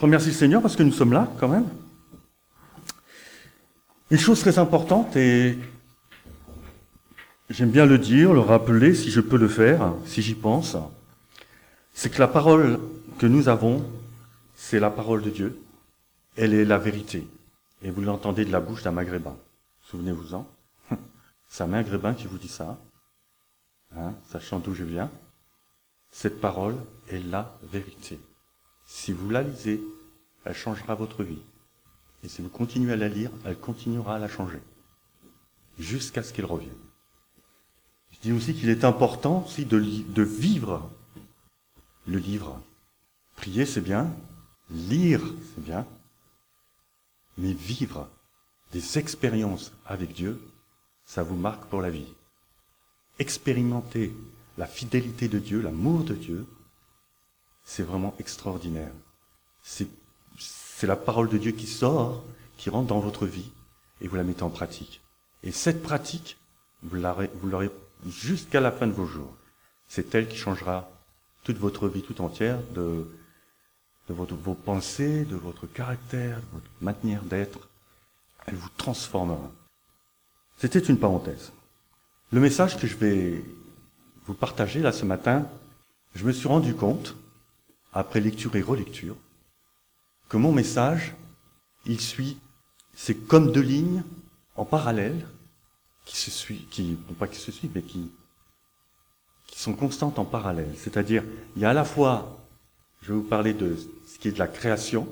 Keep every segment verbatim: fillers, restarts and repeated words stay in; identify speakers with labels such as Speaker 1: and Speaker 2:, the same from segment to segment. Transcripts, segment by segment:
Speaker 1: Je remercie le Seigneur parce que nous sommes là, quand même. Une chose très importante, et j'aime bien le dire, le rappeler, si je peux le faire, si j'y pense, c'est que la parole que nous avons, c'est la parole de Dieu. Elle est la vérité. Et vous l'entendez de la bouche d'un maghrébin. Souvenez-vous-en. C'est un maghrébin qui vous dit ça, hein, sachant d'où je viens. Cette parole est la vérité. Si vous la lisez, elle changera votre vie. Et si vous continuez à la lire, elle continuera à la changer. Jusqu'à ce qu'elle revienne. Je dis aussi qu'il est important aussi de, de vivre le livre. Prier, c'est bien. Lire, c'est bien. Mais vivre des expériences avec Dieu, ça vous marque pour la vie. Expérimenter la fidélité de Dieu, l'amour de Dieu, c'est vraiment extraordinaire. C'est, c'est la parole de Dieu qui sort, qui rentre dans votre vie, et vous la mettez en pratique. Et cette pratique, vous l'aurez, vous l'aurez jusqu'à la fin de vos jours. C'est elle qui changera toute votre vie tout entière, de, de votre, vos pensées, de votre caractère, de votre manière d'être. Elle vous transformera. C'était une parenthèse. Le message que je vais vous partager là ce matin, je me suis rendu compte, après lecture et relecture, que mon message, il suit, c'est comme deux lignes en parallèle, qui se suivent, qui, non pas qui se suivent, mais qui, qui sont constantes en parallèle. C'est-à-dire, il y a à la fois, je vais vous parler de ce qui est de la création,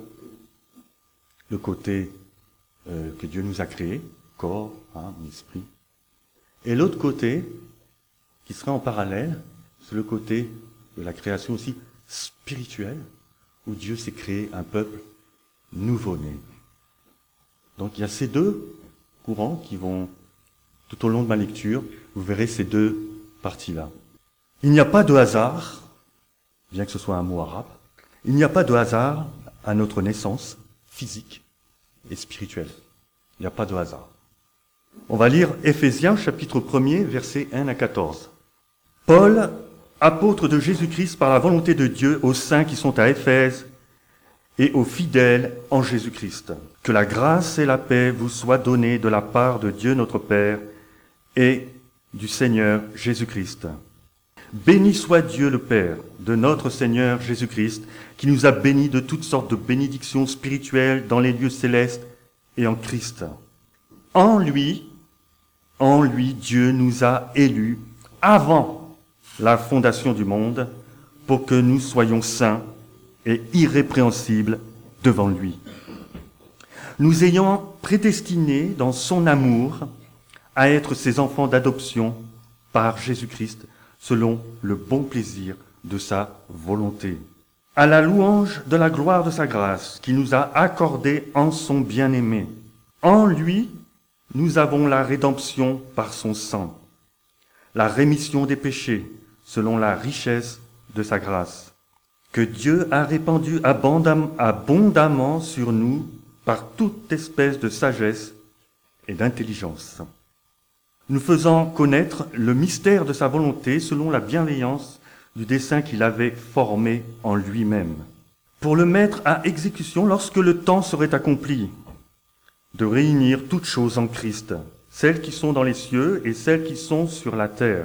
Speaker 1: le côté euh, que Dieu nous a créé, corps, âme, esprit, et l'autre côté, qui sera en parallèle, c'est le côté de la création aussi spirituelle, où Dieu s'est créé un peuple nouveau-né. Donc il y a ces deux courants qui vont, tout au long de ma lecture, vous verrez ces deux parties-là. Il n'y a pas de hasard, bien que ce soit un mot arabe, il n'y a pas de hasard à notre naissance physique et spirituelle. Il n'y a pas de hasard. On va lire Éphésiens, chapitre premier, versets un à quatorze. Paul, apôtre de Jésus-Christ par la volonté de Dieu aux saints qui sont à Éphèse et aux fidèles en Jésus-Christ. Que la grâce et la paix vous soient données de la part de Dieu notre Père et du Seigneur Jésus-Christ. Béni soit Dieu le Père de notre Seigneur Jésus-Christ, qui nous a bénis de toutes sortes de bénédictions spirituelles dans les lieux célestes et en Christ. En lui, en lui, Dieu nous a élus avant la fondation du monde pour que nous soyons saints et irrépréhensibles devant lui. Nous ayant prédestinés dans son amour à être ses enfants d'adoption par Jésus-Christ, selon le bon plaisir de sa volonté, à la louange de la gloire de sa grâce, qui nous a accordée en son bien-aimé. En lui, nous avons la rédemption par son sang, la rémission des péchés, selon la richesse de sa grâce, que Dieu a répandue abondamment sur nous par toute espèce de sagesse et d'intelligence, nous faisant connaître le mystère de sa volonté selon la bienveillance du dessein qu'il avait formé en lui-même, pour le mettre à exécution lorsque le temps serait accompli, de réunir toutes choses en Christ, celles qui sont dans les cieux et celles qui sont sur la terre.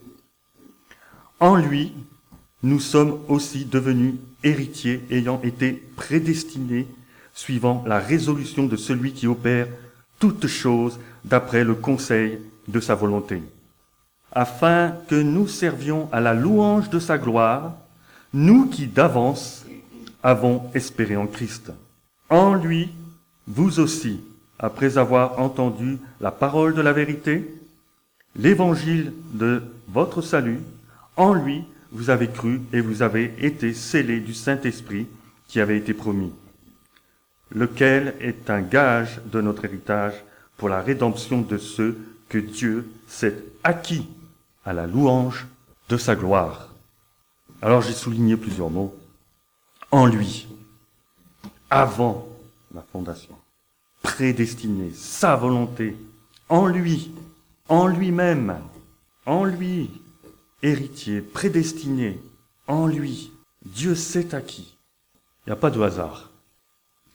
Speaker 1: En lui, nous sommes aussi devenus héritiers ayant été prédestinés suivant la résolution de celui qui opère toutes choses d'après le conseil de sa volonté, afin que nous servions à la louange de sa gloire, nous qui d'avance avons espéré en Christ. En lui, vous aussi, après avoir entendu la parole de la vérité, l'évangile de votre salut, en lui, vous avez cru et vous avez été scellés du Saint-Esprit qui avait été promis, lequel est un gage de notre héritage pour la rédemption de ceux que Dieu s'est acquis à la louange de sa gloire. Alors j'ai souligné plusieurs mots. En lui, avant la fondation, prédestiné, sa volonté, en lui, en lui-même, en lui, héritier, prédestiné, en lui, Dieu s'est acquis. Il n'y a pas de hasard.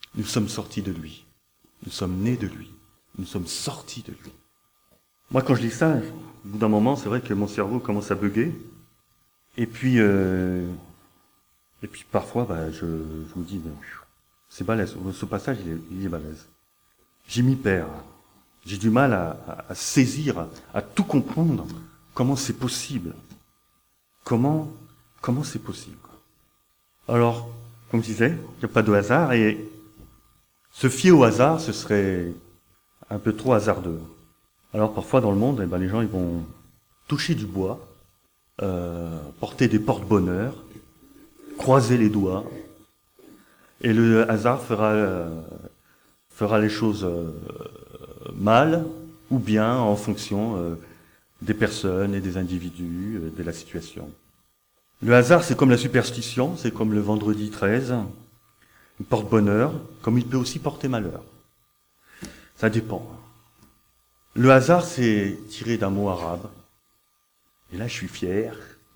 Speaker 1: Nous sommes sortis de lui. Nous sommes nés de lui. Nous sommes sortis de lui. Moi, quand je dis ça, au bout d'un moment, c'est vrai que mon cerveau commence à bugger. Et puis, euh, et puis parfois, bah, je, je me dis, ben, c'est balèze. Ce passage, il est, il est balèze. J'y m'y perds. J'ai du mal à, à, à saisir, à tout comprendre. Comment c'est possible? Comment, comment c'est possible? Alors, comme je disais, il n'y a pas de hasard, et se fier au hasard, ce serait un peu trop hasardeux. Alors parfois dans le monde, eh ben, les gens ils vont toucher du bois, euh, porter des porte-bonheur, croiser les doigts, et le hasard fera, euh, fera les choses euh, mal ou bien en fonction euh, des personnes et des individus, euh, de la situation. Le hasard, c'est comme la superstition, c'est comme le vendredi treize, il porte bonheur, comme il peut aussi porter malheur. Ça dépend. Le hasard, c'est tiré d'un mot arabe. Et là, je suis fier.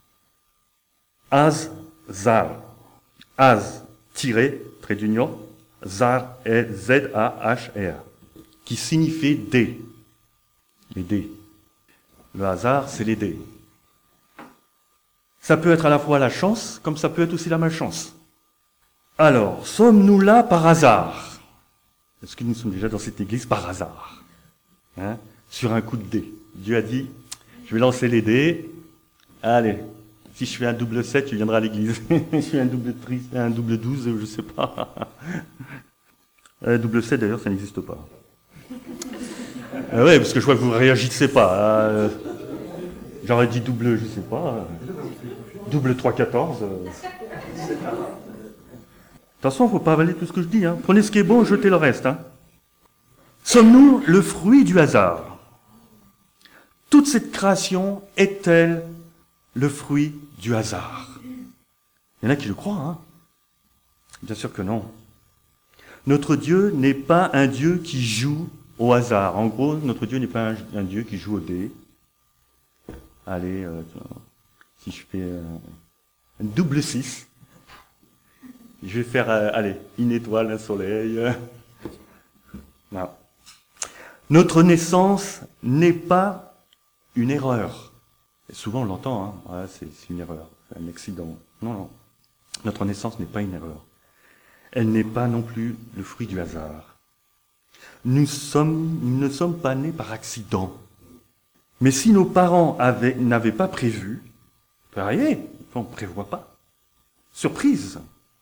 Speaker 1: Az-zar. Az, tiré, trait d'union. Zar, Z A H R. Qui signifie dé. Les dés. Le hasard, c'est les dés. Ça peut être à la fois la chance, comme ça peut être aussi la malchance. Alors, sommes-nous là par hasard? Est-ce que nous sommes déjà dans cette église par hasard? Hein? Sur un coup de dé. Dieu a dit, je vais lancer les dés. Allez, si je fais un double sept, tu viendras à l'église. Je fais un double tri, un double douze, je sais pas. Un double sept, d'ailleurs, ça n'existe pas. Euh, ouais, parce que je vois que vous ne réagissez pas. Euh, J'aurais dit double, je sais pas. Double trois quatorze. Euh. Attention, il ne faut pas avaler tout ce que je dis. Hein. Prenez ce qui est bon, jetez le reste. Hein. Sommes-nous le fruit du hasard? Toute cette création est-elle le fruit du hasard? Il y en a qui le croient. Hein. Bien sûr que non. Notre Dieu n'est pas un Dieu qui joue au hasard. En gros, notre Dieu n'est pas un, un Dieu qui joue au dé. Allez, euh, si je fais euh, un double six, je vais faire, euh, allez, une étoile, un soleil. Euh. Non. Notre naissance n'est pas une erreur. Et souvent on l'entend, hein. Ouais, c'est, c'est une erreur, c'est un accident. Non, non. Notre naissance n'est pas une erreur. Elle n'est pas non plus le fruit du hasard. Nous sommes, nous ne sommes pas nés par accident. Mais si nos parents avaient, n'avaient pas prévu, pareil, on ne prévoit pas. Surprise.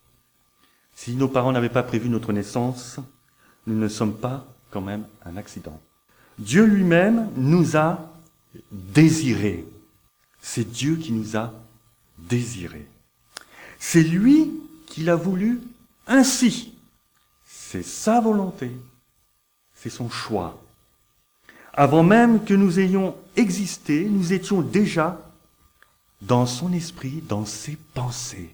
Speaker 1: Si nos parents n'avaient pas prévu notre naissance, nous ne sommes pas quand même un accident. Dieu lui-même nous a désirés. C'est Dieu qui nous a désirés. C'est lui qui l'a voulu ainsi. C'est sa volonté. C'est son choix. Avant même que nous ayons existé, nous étions déjà dans son esprit, dans ses pensées.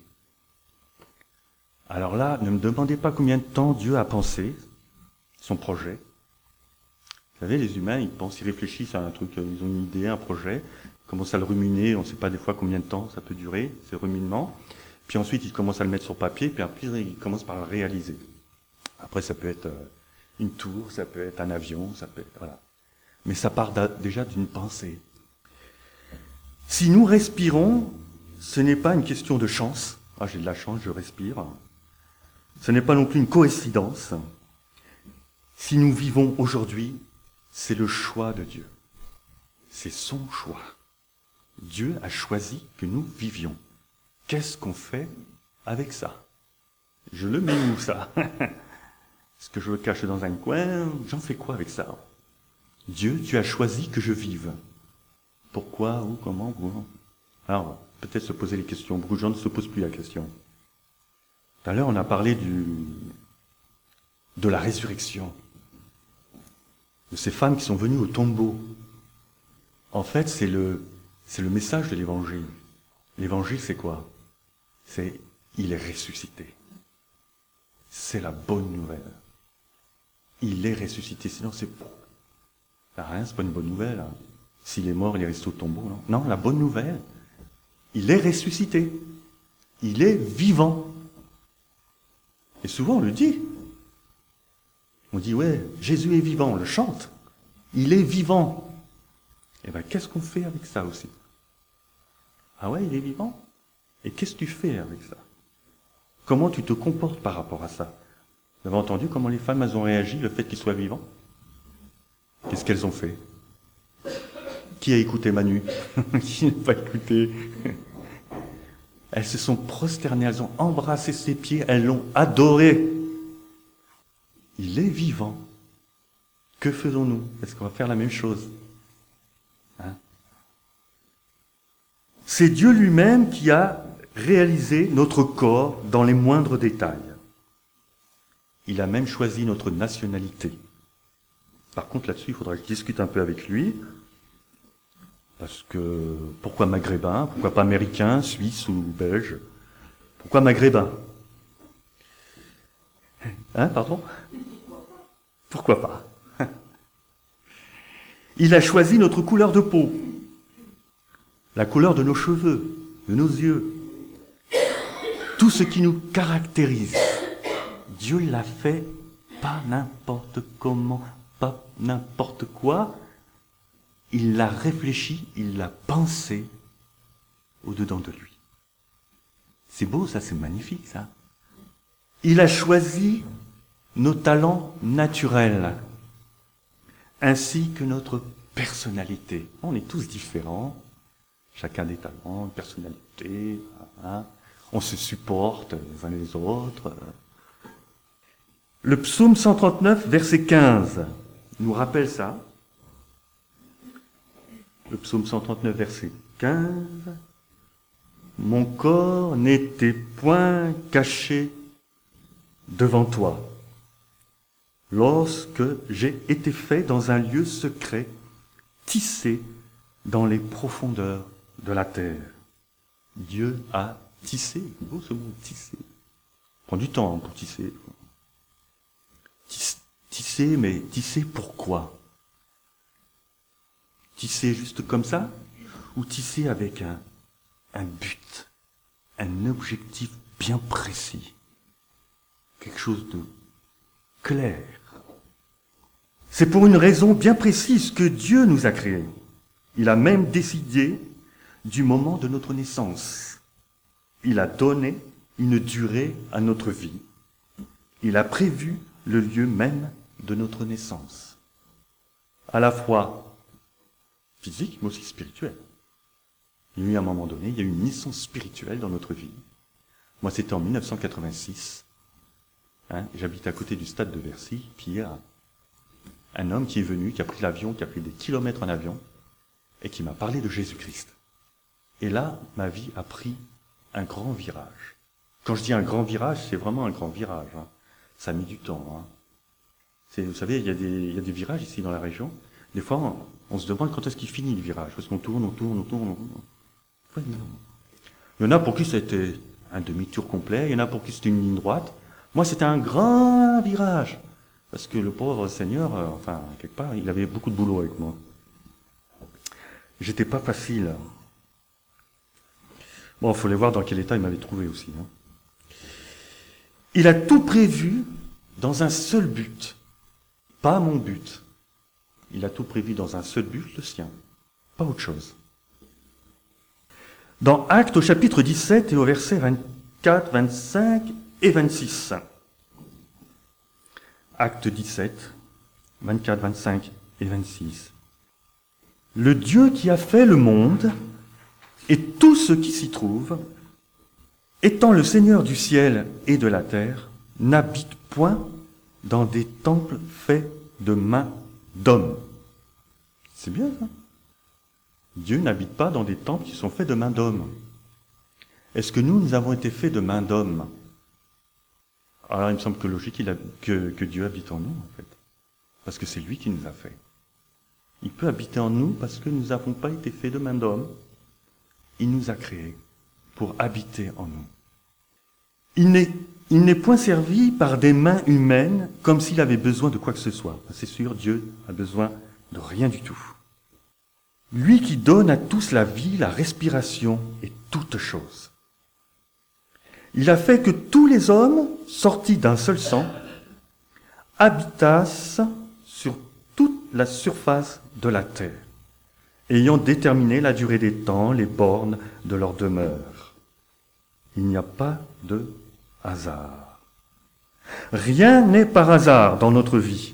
Speaker 1: Alors là, ne me demandez pas combien de temps Dieu a pensé son projet. Vous savez, les humains, ils pensent, ils réfléchissent à un truc, ils ont une idée, un projet, ils commencent à le ruminer, on ne sait pas des fois combien de temps ça peut durer, ces ruminements. Puis ensuite, ils commencent à le mettre sur papier, puis après, ils commencent par le réaliser. Après, ça peut être une tour, ça peut être un avion, ça peut être... Voilà. Mais ça part déjà d'une pensée. Si nous respirons, ce n'est pas une question de chance. Ah, j'ai de la chance, je respire. Ce n'est pas non plus une coïncidence. Si nous vivons aujourd'hui, c'est le choix de Dieu. C'est son choix. Dieu a choisi que nous vivions. Qu'est-ce qu'on fait avec ça? Je le mets où, ça? Est-ce que je le cache dans un coin? J'en fais quoi avec ça? Dieu, tu as choisi que je vive. Pourquoi, où, comment, où? Alors, peut-être se poser les questions. Beaucoup de gens ne se posent plus la question. Tout à l'heure, on a parlé du, de la résurrection. De ces femmes qui sont venues au tombeau. En fait, c'est le, c'est le message de l'évangile. L'évangile, c'est quoi? C'est, il est ressuscité. C'est la bonne nouvelle. Il est ressuscité, sinon c'est pas rien, c'est pas une bonne nouvelle. Hein. S'il est mort, il est resté au tombeau. Non, non, la bonne nouvelle, il est ressuscité. Il est vivant. Et souvent on le dit. On dit, ouais, Jésus est vivant, on le chante. Il est vivant. Et bien, qu'est-ce qu'on fait avec ça aussi? Ah ouais, il est vivant? Et qu'est-ce que tu fais avec ça? Comment tu te comportes par rapport à ça? Vous avez entendu comment les femmes elles ont réagi, le fait qu'il soit vivant? Qu'est-ce qu'elles ont fait? Qui a écouté Manu? Qui n'a pas écouté? Elles se sont prosternées, elles ont embrassé ses pieds, elles l'ont adoré. Il est vivant. Que faisons-nous? Est-ce qu'on va faire la même chose? Hein? C'est Dieu lui-même qui a réalisé notre corps dans les moindres détails. Il a même choisi notre nationalité. Par contre, là-dessus, il faudra que je discute un peu avec lui. Parce que, pourquoi maghrébin? Pourquoi pas américain, suisse ou belge? Pourquoi maghrébin? Hein, pardon? Pourquoi pas? Il a choisi notre couleur de peau, la couleur de nos cheveux, de nos yeux, tout ce qui nous caractérise. Dieu l'a fait pas n'importe comment, pas n'importe quoi. Il l'a réfléchi, il l'a pensé au-dedans de lui. C'est beau, ça, c'est magnifique, ça. Il a choisi nos talents naturels, ainsi que notre personnalité. On est tous différents, chacun des talents, une personnalité, hein. On se supporte les uns les autres. Le psaume cent trente-neuf, verset quinze, nous rappelle ça. Le psaume cent trente-neuf, verset quinze. Mon corps n'était point caché devant toi, lorsque j'ai été fait dans un lieu secret, tissé dans les profondeurs de la terre. Dieu a tissé, c'est beau ce mot, tissé. Ça prend du temps hein, pour tisser. Tisser, mais tisser pourquoi? Tisser juste comme ça? Ou tisser avec un, un but, un objectif bien précis? Quelque chose de clair. C'est pour une raison bien précise que Dieu nous a créés. Il a même décidé du moment de notre naissance. Il a donné une durée à notre vie. Il a prévu le lieu même de notre naissance. À la fois physique, mais aussi spirituel. Il y a eu un moment donné, il y a eu une naissance spirituelle dans notre vie. Moi, c'était en mille neuf cent quatre-vingt-six. Hein, j'habite à côté du stade de Bercy, puis il y a un homme qui est venu, qui a pris l'avion, qui a pris des kilomètres en avion, et qui m'a parlé de Jésus-Christ. Et là, ma vie a pris un grand virage. Quand je dis un grand virage, c'est vraiment un grand virage. Hein. Ça a mis du temps. Hein. C'est, vous savez, il y a des, il y a des virages ici dans la région. Des fois, on, on se demande quand est-ce qu'il finit le virage, parce qu'on tourne, on tourne, on tourne. On tourne. Il y en a pour qui c'était un demi-tour complet, il y en a pour qui c'était une ligne droite. Moi, c'était un grand virage, parce que le pauvre Seigneur, euh, enfin, quelque part, il avait beaucoup de boulot avec moi. J'étais pas facile. Bon, il faut les voir dans quel état il m'avait trouvé aussi. Hein. Il a tout prévu dans un seul but, pas mon but. Il a tout prévu dans un seul but, le sien, pas autre chose. Dans Actes au chapitre dix-sept et au verset vingt-quatre, vingt-cinq et vingt-six. Acte dix-sept, vingt-quatre, vingt-cinq et vingt-six. Le Dieu qui a fait le monde et tout ce qui s'y trouve, étant le Seigneur du ciel et de la terre, n'habite point dans des temples faits de mains d'hommes. C'est bien ça. Dieu n'habite pas dans des temples qui sont faits de mains d'hommes. Est-ce que nous, nous avons été faits de mains d'hommes? Alors il me semble que logique il a, que, que Dieu habite en nous, en fait. Parce que c'est lui qui nous a fait. Il peut habiter en nous parce que nous n'avons pas été faits de mains d'hommes. Il nous a créés pour habiter en nous. Il n'est, il n'est point servi par des mains humaines comme s'il avait besoin de quoi que ce soit. C'est sûr, Dieu a besoin de rien du tout. Lui qui donne à tous la vie, la respiration et toutes choses. Il a fait que tous les hommes, sortis d'un seul sang, habitassent sur toute la surface de la terre, ayant déterminé la durée des temps, les bornes de leur demeure. Il n'y a pas de hasard. Rien n'est par hasard dans notre vie.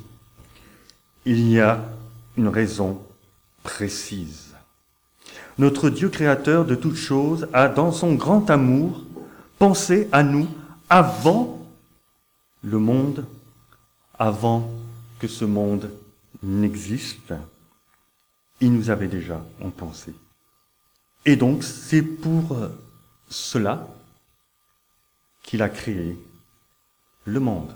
Speaker 1: Il y a une raison précise. Notre Dieu créateur de toutes choses a, dans son grand amour, pensé à nous avant le monde, avant que ce monde n'existe. Il nous avait déjà en pensée. Et donc, c'est pour cela qu'il a créé le monde.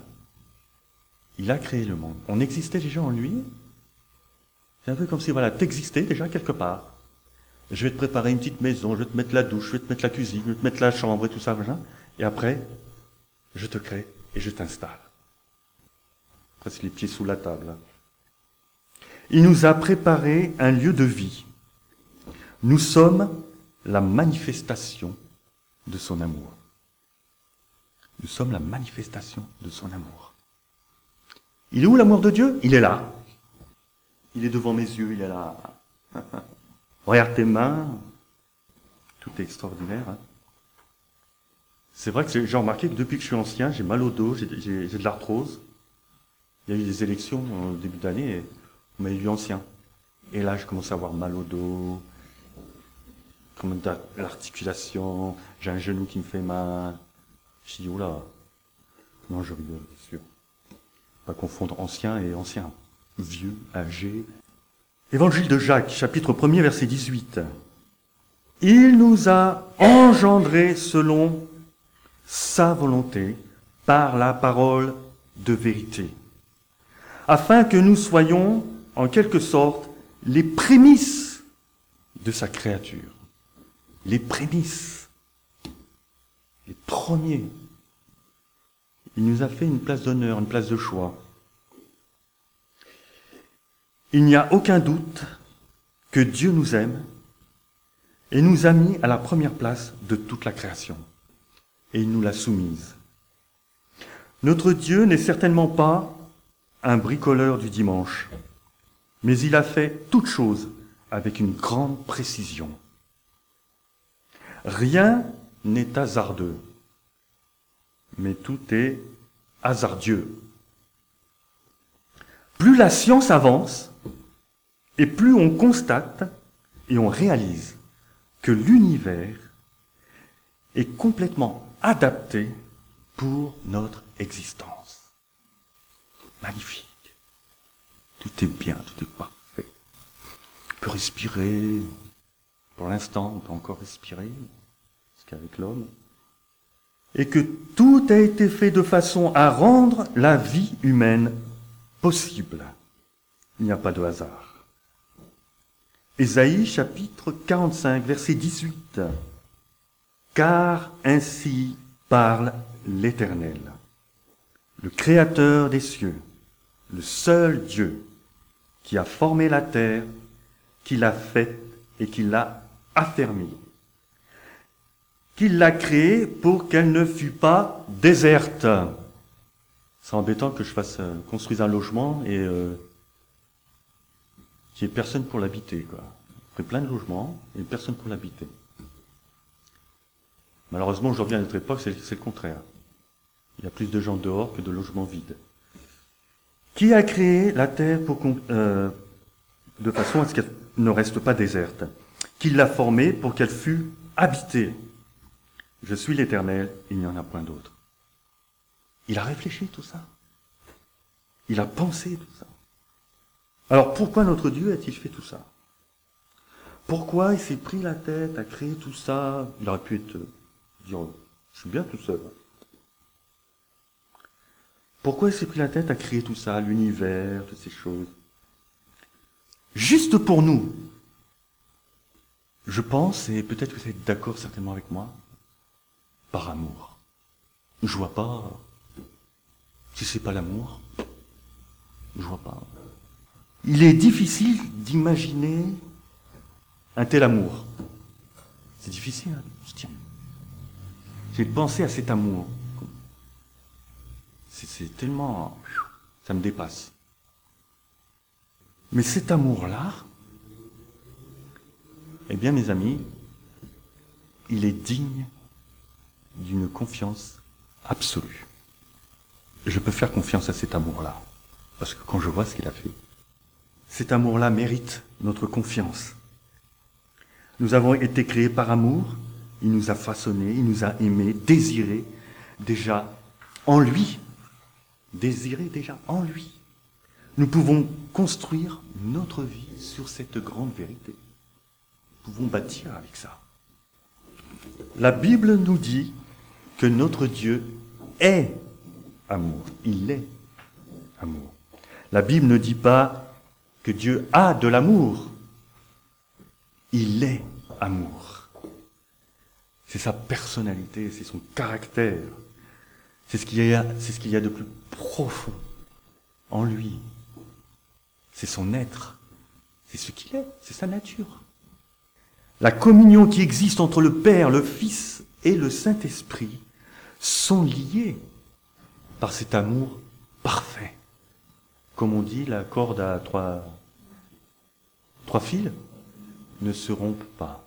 Speaker 1: Il a créé le monde. On existait déjà en lui. C'est un peu comme si, voilà, t'existais déjà quelque part. Je vais te préparer une petite maison, je vais te mettre la douche, je vais te mettre la cuisine, je vais te mettre la chambre et tout ça, machin. Et après, je te crée et je t'installe. Presque les pieds sous la table. Il nous a préparé un lieu de vie. Nous sommes la manifestation de son amour. Nous sommes la manifestation de son amour. Il est où l'amour de Dieu? Il est là. Il est devant mes yeux, il est là. Regarde tes mains. Tout est extraordinaire. Hein. C'est vrai que j'ai remarqué que depuis que je suis ancien, j'ai mal au dos, j'ai de l'arthrose. Il y a eu des élections au début d'année et on m'a élu ancien. Et là, je commence à avoir mal au dos, comme l'articulation, j'ai un genou qui me fait mal. Je dis, oula, non, je rigole, c'est sûr. Pas confondre ancien et ancien, vieux, âgé. Évangile de Jacques, chapitre premier, verset dix-huit. Il nous a engendrés selon sa volonté par la parole de vérité, afin que nous soyons, en quelque sorte, les prémices de sa créature. Les prémices. Les premiers. Il nous a fait une place d'honneur, une place de choix. Il n'y a aucun doute que Dieu nous aime et nous a mis à la première place de toute la création. Et il nous l'a soumise. Notre Dieu n'est certainement pas un bricoleur du dimanche, mais il a fait toute chose avec une grande précision. Rien n'est hasardeux, mais tout est hasardieux. Plus la science avance, et plus on constate et on réalise que l'univers est complètement adapté pour notre existence. Magnifique. Tout est bien, tout est parfait. On peut respirer. Pour l'instant, on peut encore respirer, parce qu'avec l'homme. Et que tout a été fait de façon à rendre la vie humaine possible. Il n'y a pas de hasard. Ésaïe, chapitre quarante-cinq, verset dix-huit. Car ainsi parle l'Éternel, le Créateur des cieux, le seul Dieu qui a formé la terre, qui l'a faite et qui l'a affermie, qui l'a créée pour qu'elle ne fût pas déserte. C'est embêtant que je fasse euh, construise un logement et euh, qu'il n'y ait personne pour l'habiter, quoi. On fait plein de logements et personne pour l'habiter. Malheureusement, aujourd'hui, à notre époque, c'est le contraire. Il y a plus de gens dehors que de logements vides. Qui a créé la terre pour qu'on, euh, de façon à ce qu'elle ne reste pas déserte? Qui l'a formée pour qu'elle fût habitée? Je suis l'Éternel, il n'y en a point d'autre. Il a réfléchi tout ça. Il a pensé tout ça. Alors pourquoi notre Dieu a-t-il fait tout ça? Pourquoi il s'est pris la tête à créer tout ça? Il aurait pu être, dire, je suis bien tout seul. Pourquoi il s'est pris la tête à créer tout ça, l'univers, toutes ces choses? Juste pour nous. Je pense, et peut-être que vous êtes d'accord certainement avec moi, par amour. Je vois pas, si c'est pas l'amour, je vois pas. Il est difficile d'imaginer un tel amour. C'est difficile, hein, je tiens. J'ai pensé à cet amour. C'est tellement... Ça me dépasse. Mais cet amour-là, eh bien mes amis, il est digne d'une confiance absolue. Je peux faire confiance à cet amour-là, parce que quand je vois ce qu'il a fait, cet amour-là mérite notre confiance. Nous avons été créés par amour, il nous a façonnés, il nous a aimés, désirés, déjà en lui, désirés déjà en lui. Nous pouvons construire notre vie sur cette grande vérité. Nous pouvons bâtir avec ça. La Bible nous dit que notre Dieu est amour. Il est amour. La Bible ne dit pas que Dieu a de l'amour. Il est amour. C'est sa personnalité, c'est son caractère. C'est ce qu'il y a, c'est ce qu'il y a de plus profond en lui. C'est son être. C'est ce qu'il est, c'est sa nature. La communion qui existe entre le Père, le Fils et le Saint-Esprit sont liées par cet amour parfait. Comme on dit, la corde à trois, trois fils ne se rompt pas.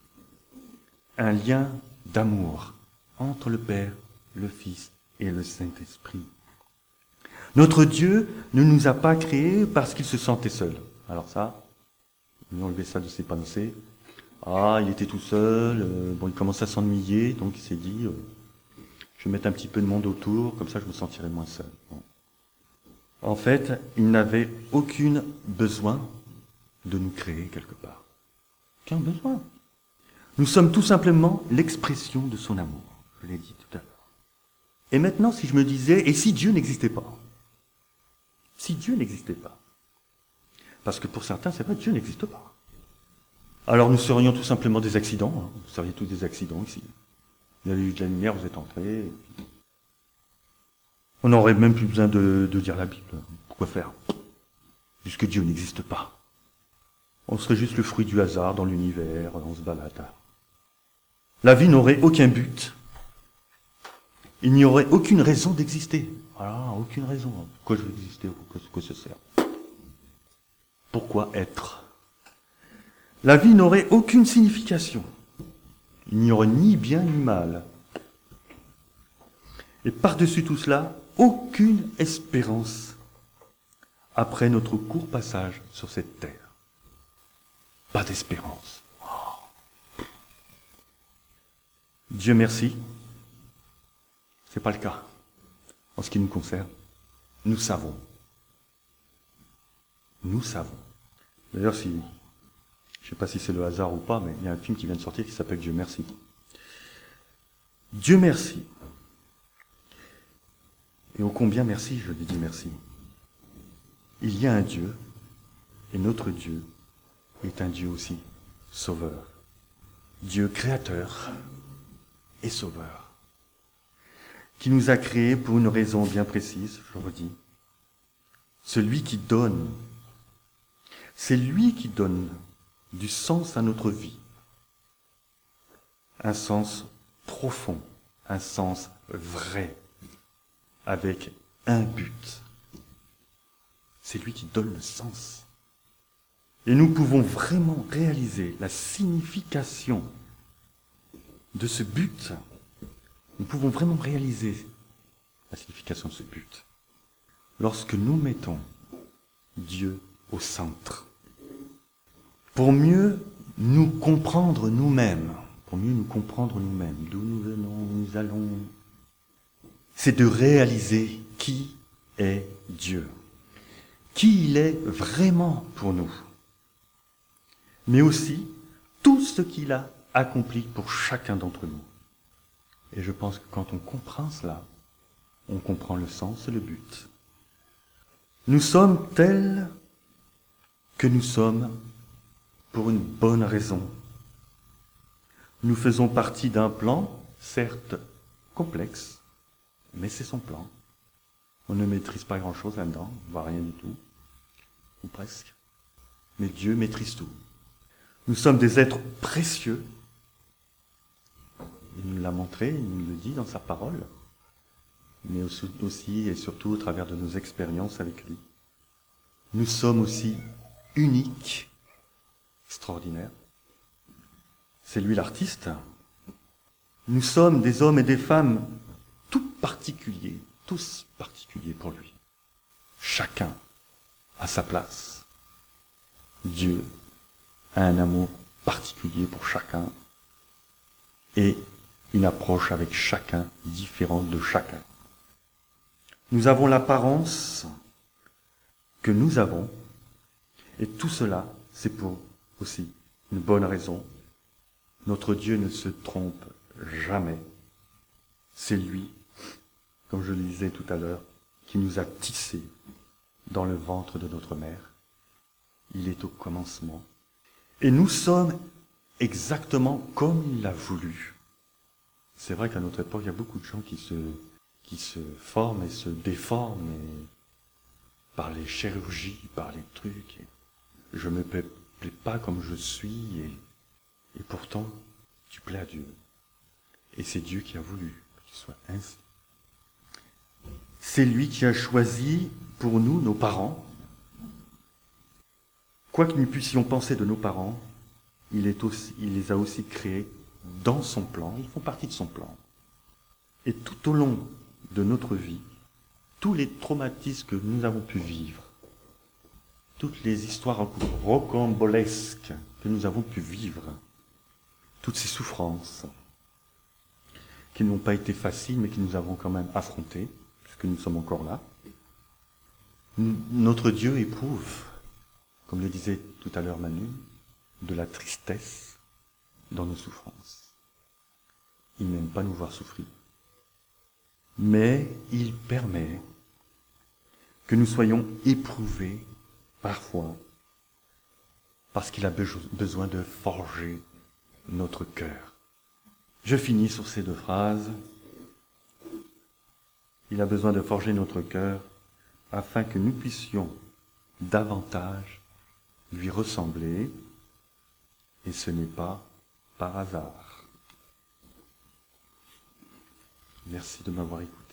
Speaker 1: Un lien d'amour entre le Père, le Fils et le Saint-Esprit. Notre Dieu ne nous a pas créés parce qu'il se sentait seul. Alors ça, on a enlevé ça de ses pensées. Ah, il était tout seul, euh, bon, il commence à s'ennuyer, donc il s'est dit, euh, je vais mettre un petit peu de monde autour, comme ça je me sentirai moins seul. Bon. En fait, il n'avait aucun besoin de nous créer quelque part. Aucun besoin. Nous sommes tout simplement l'expression de son amour, je l'ai dit tout à l'heure. Et maintenant, si je me disais, et si Dieu n'existait pas? Si Dieu n'existait pas? Parce que pour certains, c'est vrai, Dieu n'existe pas. Alors nous serions tout simplement des accidents, hein. Vous seriez tous des accidents ici. Il y a eu de la lumière, vous êtes entrés. On n'aurait même plus besoin de, de lire la Bible. Pourquoi faire? Puisque Dieu n'existe pas. On serait juste le fruit du hasard dans l'univers, on se balade. La vie n'aurait aucun but. Il n'y aurait aucune raison d'exister. Voilà, aucune raison. Pourquoi je veux exister? Pourquoi ça sert? Pourquoi être? La vie n'aurait aucune signification. Il n'y aurait ni bien ni mal. Et par-dessus tout cela, aucune espérance après notre court passage sur cette terre. Pas d'espérance. Oh. Dieu merci, c'est pas le cas. En ce qui nous concerne, nous savons. Nous savons. D'ailleurs, si, je ne sais pas si c'est le hasard ou pas, mais il y a un film qui vient de sortir qui s'appelle Dieu merci. Dieu merci. Et ô combien merci, je lui dis merci. Il y a un Dieu, et notre Dieu est un Dieu aussi sauveur. Dieu créateur et sauveur, qui nous a créés pour une raison bien précise, je redis. Celui qui donne, c'est lui qui donne du sens à notre vie. Un sens profond, un sens vrai, avec un but. C'est lui qui donne le sens. Et nous pouvons vraiment réaliser la signification de ce but. Nous pouvons vraiment réaliser la signification de ce but lorsque nous mettons Dieu au centre. Pour mieux nous comprendre nous-mêmes, pour mieux nous comprendre nous-mêmes, d'où nous venons, où nous allons, c'est de réaliser qui est Dieu, qui il est vraiment pour nous, mais aussi tout ce qu'il a accompli pour chacun d'entre nous. Et je pense que quand on comprend cela, on comprend le sens et le but. Nous sommes tels que nous sommes pour une bonne raison. Nous faisons partie d'un plan, certes complexe, mais c'est son plan. On ne maîtrise pas grand-chose là-dedans, on ne voit rien du tout, ou presque. Mais Dieu maîtrise tout. Nous sommes des êtres précieux. Il nous l'a montré, il nous le dit dans sa parole. mais aussi et surtout au travers de nos expériences avec lui. Nous sommes aussi uniques, extraordinaires. C'est lui l'artiste. Nous sommes des hommes et des femmes tout particuliers, tous particuliers pour lui. Chacun a sa place. Dieu a un amour particulier pour chacun et une approche avec chacun différente de chacun. Nous avons l'apparence que nous avons, et tout cela, c'est pour aussi une bonne raison. Notre Dieu ne se trompe jamais. C'est lui, comme je le disais tout à l'heure, qui nous a tissés dans le ventre de notre mère. Il est au commencement. Et nous sommes exactement comme il l'a voulu. C'est vrai qu'à notre époque, il y a beaucoup de gens qui se, qui se forment et se déforment et par les chirurgies, par les trucs. Et je ne me plais, plais pas comme je suis et, et pourtant, tu plais à Dieu. Et c'est Dieu qui a voulu qu'il soit ainsi. C'est lui qui a choisi pour nous, nos parents. Quoi que nous puissions penser de nos parents, il, est aussi, il les a aussi créés dans son plan, ils font partie de son plan. Et tout au long de notre vie, tous les traumatismes que nous avons pu vivre, toutes les histoires rocambolesques que nous avons pu vivre, toutes ces souffrances qui n'ont pas été faciles, mais que nous avons quand même affrontées, puisque nous sommes encore là, notre Dieu éprouve, comme le disait tout à l'heure Manu, de la tristesse dans nos souffrances. Il n'aime pas nous voir souffrir. Mais il permet que nous soyons éprouvés parfois parce qu'il a besoin de forger notre cœur. Je finis sur ces deux phrases. Il a besoin de forger notre cœur afin que nous puissions davantage lui ressembler, et ce n'est pas par hasard. Merci de m'avoir écouté.